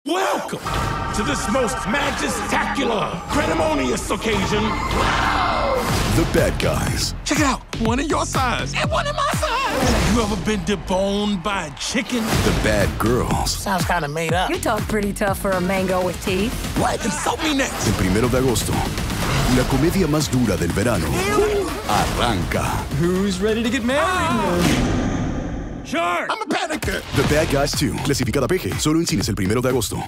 Welcome to this most magisterial, credimonious occasion. The Bad Guys. Check it out. One of your size. And one of my size. Have you ever been deboned by a chicken? The Bad Girls. Sounds kind of made up. You talk pretty tough for a mango with teeth. What? Insult me next. El 1 de agosto. La comedia más dura del verano. Arranca. Who's ready to get married? Sure. I'm a panicker. The Bad Guys 2. Clasificada PG. Solo en cines el 1 de agosto.